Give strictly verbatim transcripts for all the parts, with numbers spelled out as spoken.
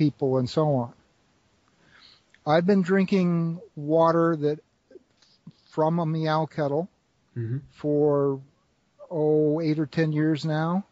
people and so on. I've been drinking water that from a Meow kettle mm-hmm. for, oh, eight or ten years now.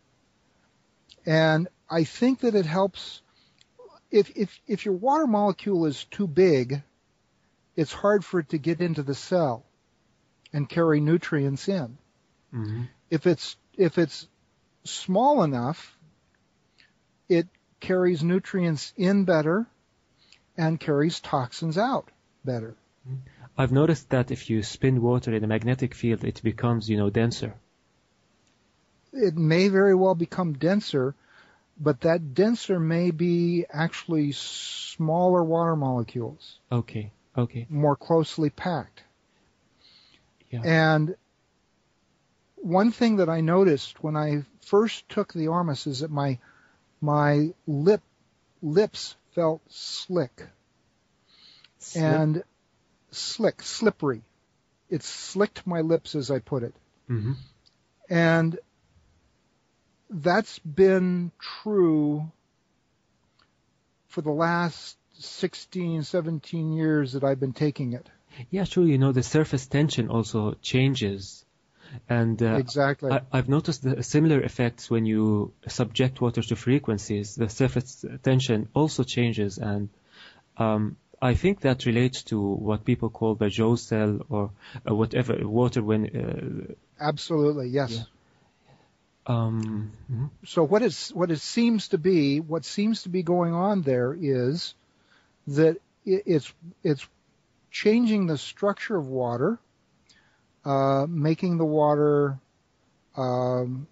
And I think that it helps. If, if, if your water molecule is too big, it's hard for it to get into the cell and carry nutrients in. Mm-hmm. If it's, if it's small enough, it carries nutrients in better and carries toxins out better. I've noticed that if you spin water in a magnetic field, it becomes, you know, denser. It may very well become denser, but that denser may be actually smaller water molecules. Okay, okay. More closely packed. Yeah. And one thing that I noticed when I first took the Ormus is that my my lip lips felt slick. Slip? And slick, slippery. It slicked my lips, as I put it. Mm-hmm. And that's been true for the last sixteen, seventeen years that I've been taking it. Yeah, sure. You know, the surface tension also changes. And uh, exactly. I, I've noticed the similar effects when you subject water to frequencies. The surface tension also changes, and um, I think that relates to what people call the Joule cell or uh, whatever water when. Uh, Absolutely, yes. Yeah. Um, mm-hmm. So what is what it seems to be, what seems to be going on there is that it, it's it's changing the structure of water. Uh, making the water um,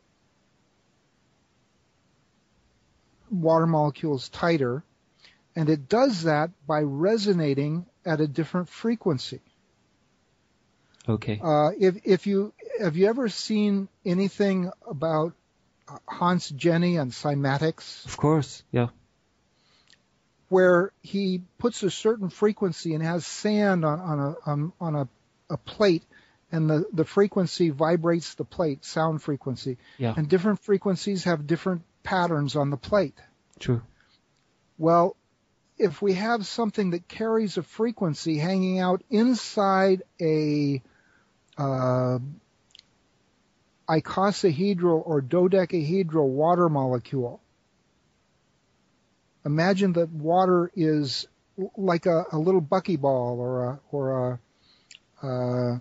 water molecules tighter, and it does that by resonating at a different frequency. Okay. Uh, if if you have you ever seen anything about Hans Jenny and cymatics? Of course, yeah. Where he puts a certain frequency and has sand on on a on, on a, a plate. And the, the frequency vibrates the plate, sound frequency. Yeah. And different frequencies have different patterns on the plate. True. Well, if we have something that carries a frequency hanging out inside a uh, icosahedral or dodecahedral water molecule, imagine that water is like a, a little buckyball or a or a uh,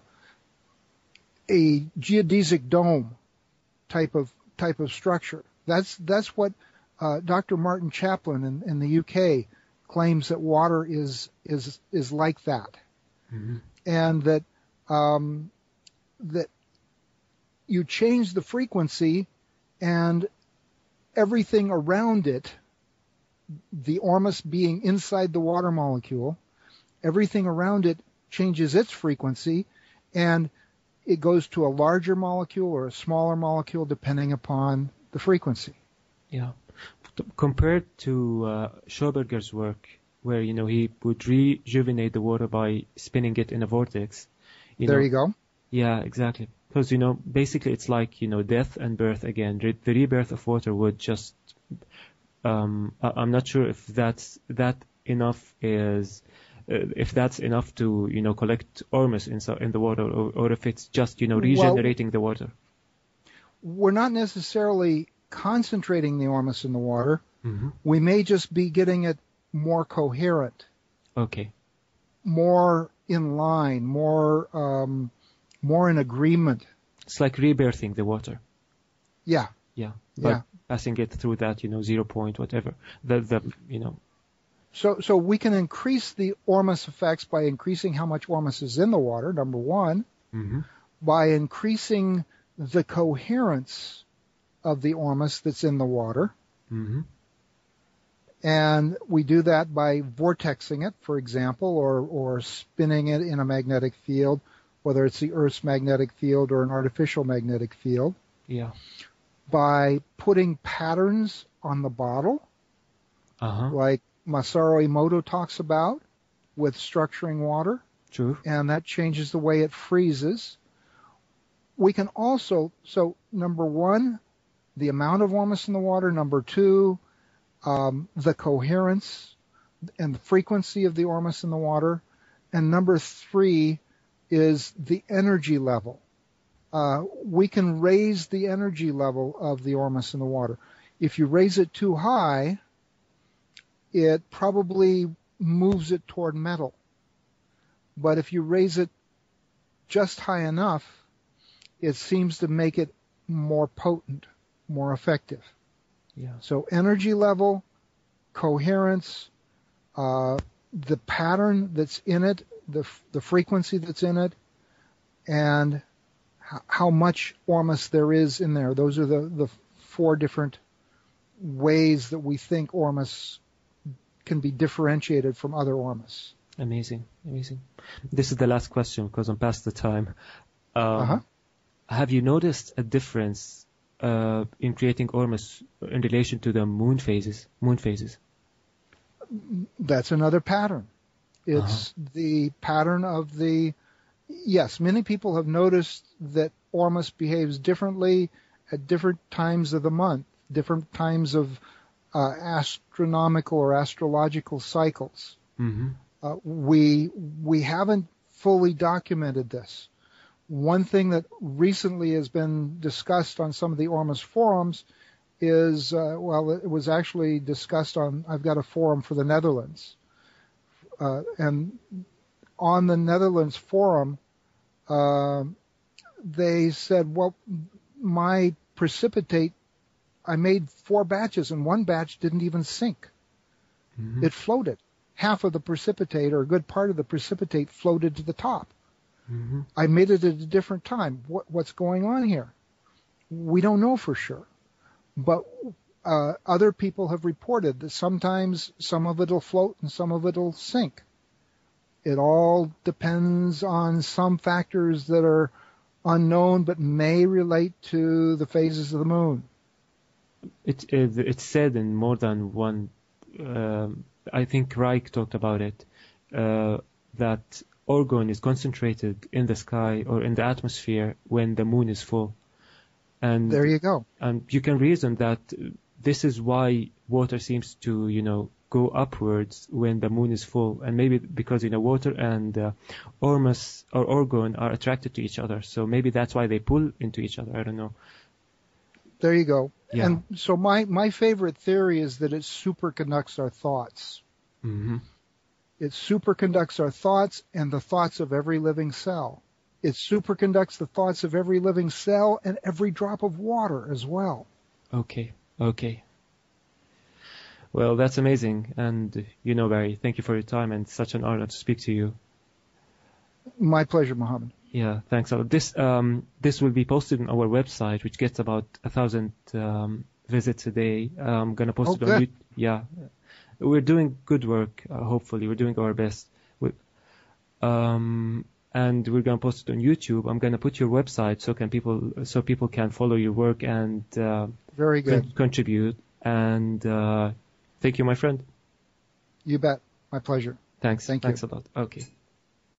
a geodesic dome type of type of structure. That's that's what uh, Doctor Martin Chaplin in, in the U K claims that water is is is like that, mm-hmm. and that um, that you change the frequency, and everything around it, the Ormus being inside the water molecule, everything around it changes its frequency, and it goes to a larger molecule or a smaller molecule depending upon the frequency. Yeah. Compared to uh, Schoberger's work, where, you know, he would rejuvenate the water by spinning it in a vortex. You there know, you go. Yeah, exactly. Because, you know, basically it's like, you know, death and birth again. Re- the rebirth of water would just, um, I- I'm not sure if that's, that enough is, uh, if that's enough to, you know, collect Ormus in, so, in the water, or, or if it's just, you know, regenerating well, the water. We're not necessarily concentrating the Ormus in the water. Mm-hmm. We may just be getting it more coherent. Okay. More in line, more, um, more in agreement. It's like rebirthing the water. Yeah. Yeah. By yeah. passing it through that, you know, zero point, whatever. The, the, you know. So, so we can increase the Ormus effects by increasing how much Ormus is in the water, number one, mm-hmm. by increasing the coherence of the Ormus that's in the water. Mm-hmm. And we do that by vortexing it, for example, or, or spinning it in a magnetic field, whether it's the Earth's magnetic field or an artificial magnetic field. Yeah. By putting patterns on the bottle, uh-huh. like Masaru Emoto talks about with structuring water. True. And that changes the way it freezes. We can also, so number one, the amount of Ormus in the water. Number two, um, the coherence and the frequency of the Ormus in the water. And number three is the energy level. Uh, we can raise the energy level of the Ormus in the water. If you raise it too high, it probably moves it toward metal. But if you raise it just high enough, it seems to make it more potent, more effective. Yeah. So energy level, coherence, uh, the pattern that's in it, the the frequency that's in it, and h- how much Ormus there is in there. Those are the, the four different ways that we think Ormus can be differentiated from other Ormus. Amazing, amazing. This is the last question because I'm past the time. Um, Uh-huh. Have you noticed a difference uh, in creating Ormus in relation to the moon phases? Moon phases. That's another pattern. It's the pattern of the, yes, many people have noticed that Ormus behaves differently at different times of the month, different times of uh, astronomical or astrological cycles. Mm-hmm. Uh, we we haven't fully documented this. One thing that recently has been discussed on some of the Ormus forums is, uh, well, it was actually discussed on, I've got a forum for the Netherlands. Uh, and on the Netherlands forum, uh, they said, well, my precipitate, I made four batches and one batch didn't even sink. Mm-hmm. It floated. Half of the precipitate or a good part of the precipitate floated to the top. Mm-hmm. I made it at a different time. What, what's going on here? We don't know for sure. But uh, other people have reported that sometimes some of it will float and some of it will sink. It all depends on some factors that are unknown but may relate to the phases of the moon. It, it it's said in more than one. Um, I think Reich talked about it. Uh, that Orgone is concentrated in the sky or in the atmosphere when the moon is full. And there you go. And you can reason that this is why water seems to, you know, go upwards when the moon is full. And maybe because, you know, water and uh, Ormus or Orgone are attracted to each other. So maybe that's why they pull into each other. I don't know. There you go. Yeah. And so my, my favorite theory is that it superconducts our thoughts. Mm-hmm. It superconducts our thoughts and the thoughts of every living cell. It superconducts the thoughts of every living cell and every drop of water as well. Okay, okay. Well, that's amazing. And, you know, Barry, thank you for your time, and it's such an honor to speak to you. My pleasure, Mohammed. Yeah, thanks a lot. This, um, this will be posted on our website, which gets about a thousand um, visits a day. I'm going to post Oh, it on good. YouTube. Yeah. We're doing good work, uh, hopefully. We're doing our best. We, um, and we're going to post it on YouTube. I'm going to put your website so can people so people can follow your work and uh, Very good. con- contribute. And uh, thank you, my friend. You bet. My pleasure. Thanks. Thank you. Thanks a lot. Okay.